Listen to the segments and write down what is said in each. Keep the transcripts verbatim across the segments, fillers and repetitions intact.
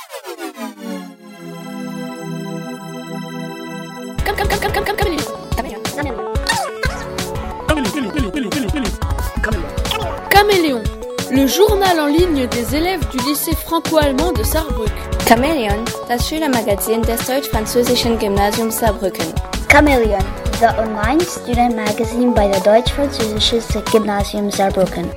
Caméléon, le journal en ligne des élèves du lycée franco-allemand de Saarbrück. Chamäleon, das Schülermagazin des deutsch-französischen Gymnasiums Saarbrücken. Chamäleon, the online student magazine by the deutsch-französisches Gymnasium Saarbrücken.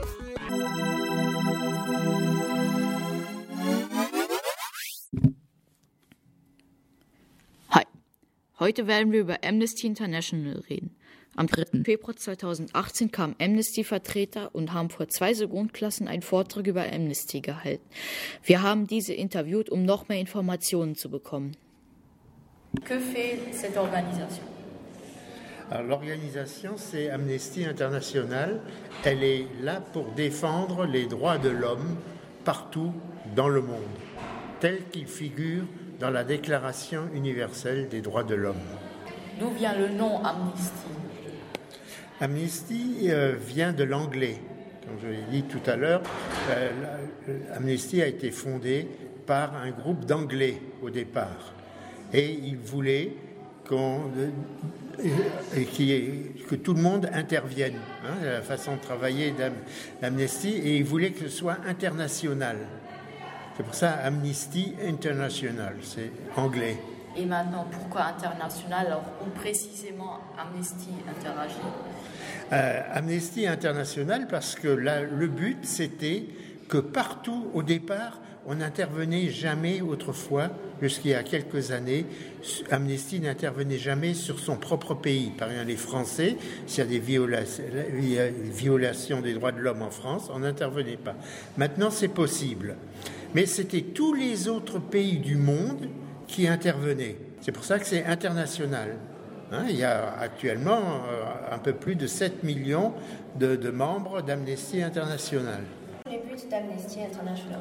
Hi, heute werden wir über Amnesty International reden. Am dritten Februar zweitausendachtzehn kamen Amnesty-Vertreter und haben vor zwei Sekundenklassen einen Vortrag über Amnesty gehalten. Wir haben diese interviewt, um noch mehr Informationen zu bekommen. Que fait cette organisation? Alors, l'organisation, c'est Amnesty International. Elle est là pour défendre les droits de l'homme partout dans le monde, tels qu'ils figurent dans la Déclaration universelle des droits de l'homme. D'où vient le nom Amnesty? Amnesty euh, vient de l'anglais. Comme je l'ai dit tout à l'heure, euh, Amnesty a été fondé par un groupe d'anglais au départ. Et ils voulaient qu'on, euh, que tout le monde intervienne, hein, la façon de travailler d'Amnesty, et ils voulaient que ce soit international. C'est pour ça Amnesty International, c'est anglais. Et maintenant, pourquoi international? Alors, où précisément Amnesty interagit? euh, Amnesty International, parce que là, le but, c'était que partout, au départ, on n'intervenait jamais autrefois, jusqu'il y a quelques années, Amnesty n'intervenait jamais sur son propre pays. Par exemple, les Français, s'il y a des violations, violations des droits de l'homme en France, on n'intervenait pas. Maintenant, c'est possible. Mais c'était tous les autres pays du monde qui intervenaient. C'est pour ça que c'est international. Hein, il y a actuellement euh, un peu plus de sept millions de, de membres d'Amnesty International. Les buts d'Amnesty International.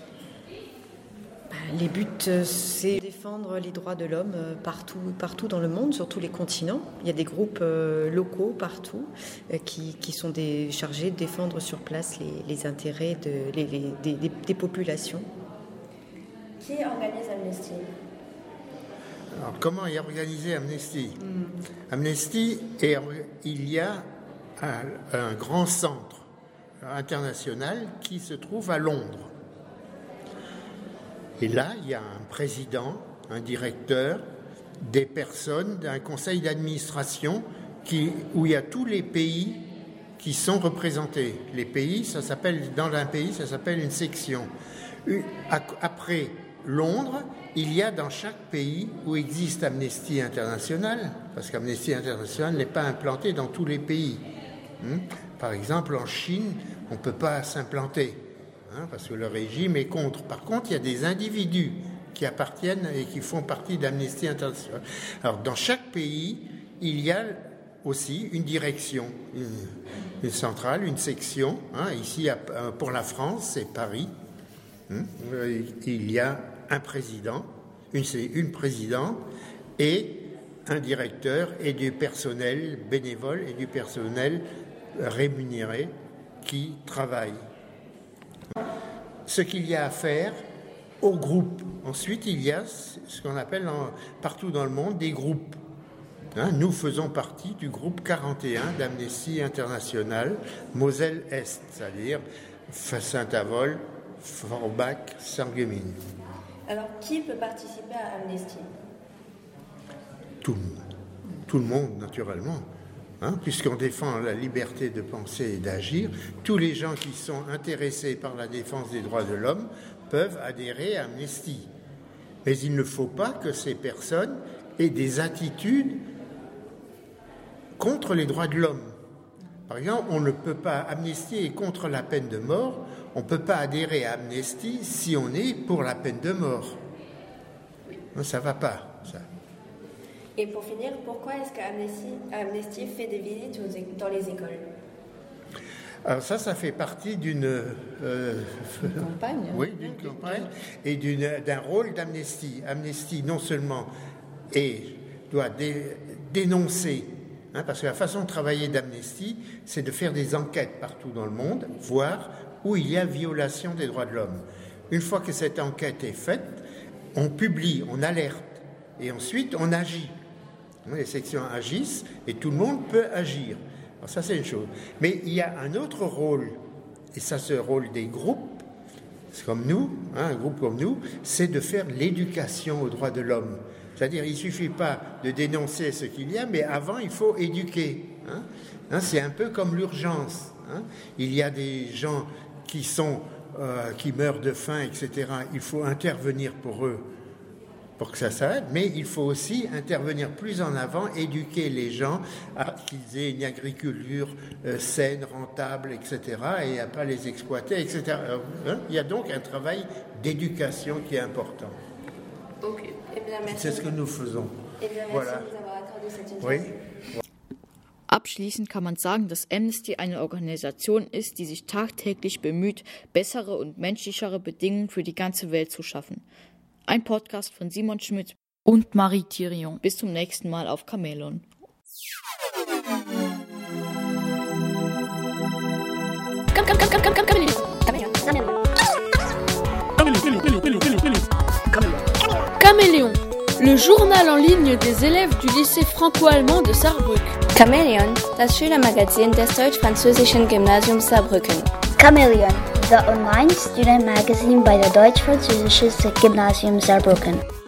Les buts, c'est défendre les droits de l'homme partout, partout dans le monde, sur tous les continents. Il y a des groupes locaux partout qui, qui sont des, chargés de défendre sur place les, les intérêts de, les, les, des, des populations. Qui organise Amnesty? Alors, comment est organisé Amnesty? mm. Amnesty, est, il y a un, un grand centre international qui se trouve à Londres. Et là, il y a un président, un directeur, des personnes, un conseil d'administration qui, où il y a tous les pays qui sont représentés. Les pays, ça s'appelle, dans un pays, ça s'appelle une section. Après Londres, il y a dans chaque pays où existe Amnesty International, parce qu'Amnesty International n'est pas implanté dans tous les pays. Par exemple, en Chine, on ne peut pas s'implanter, hein, parce que le régime est contre. Par contre, il y a des individus qui appartiennent et qui font partie d'Amnesty International. Alors, dans chaque pays, il y a aussi une direction, une, une centrale, une section. Hein, ici, pour la France, c'est Paris. Hein, il y a un président, une, une présidente et un directeur et du personnel bénévole et du personnel rémunéré qui travaille. Ce qu'il y a à faire au groupe. Ensuite, il y a ce qu'on appelle en, partout dans le monde des groupes. Hein, nous faisons partie du groupe quarante et un d'Amnesty International, Moselle-Est, c'est-à-dire Saint-Avold, Forbach, Sarreguemines. Alors, qui peut participer à Amnesty? Tout le monde. Tout le monde, naturellement. Hein, puisqu'on défend la liberté de penser et d'agir, tous les gens qui sont intéressés par la défense des droits de l'homme peuvent adhérer à Amnesty. Mais il ne faut pas que ces personnes aient des attitudes contre les droits de l'homme. Par exemple, on ne peut pas, Amnesty est contre la peine de mort, on ne peut pas adhérer à Amnesty si on est pour la peine de mort. Non, ça ne va pas, ça. Et pour finir, pourquoi est-ce qu'Amnesty Amnesty fait des visites dans les écoles? Alors ça, ça fait partie d'une euh, campagne. Oui, d'une campagne et d'une, d'un rôle d'Amnesty. Amnesty, non seulement est, doit dé, dénoncer, hein, parce que la façon de travailler d'Amnesty, c'est de faire des enquêtes partout dans le monde, voir où il y a violation des droits de l'homme. Une fois que cette enquête est faite, on publie, on alerte, et ensuite on agit. Les sections agissent et tout le monde peut agir. Alors ça, c'est une chose. Mais il y a un autre rôle, et ça, c'est le rôle des groupes, c'est comme nous, hein, un groupe comme nous, c'est de faire l'éducation aux droits de l'homme. C'est-à-dire, il ne suffit pas de dénoncer ce qu'il y a, mais avant, il faut éduquer. Hein. Hein, c'est un peu comme l'urgence. Hein. Il y a des gens qui, sont, euh, qui meurent de faim, et cetera. Il faut intervenir pour eux, pour que ça s'arrête, mais il faut aussi intervenir plus en avant, éduquer les gens à qu'ils aient une agriculture euh, saine, rentable, et cetera, et à ne pas les exploiter, et cetera. Alors, hein, il y a donc un travail d'éducation qui est important. Ok. Eh bien, merci. C'est ce que nous faisons. Eh bien, merci voilà. de nous avoir accordé cette interview. Oui. Abschließend kann man sagen, dass Amnesty eine Organisation ist, die sich tagtäglich bemüht, bessere und menschlichere Bedingungen für die ganze Welt zu schaffen. Ein Podcast von Simon Schmidt und Marie Thirion. Bis zum nächsten Mal auf Chamäleon. Chamäleon, le journal en ligne des élèves du lycée franco-allemand de Saarbrücken. Chamäleon, das Schülermagazin des deutsch-französischen Gymnasiums Saarbrücken. Chamäleon, the online student magazine by the Deutsch-Französisches Gymnasium Saarbrücken.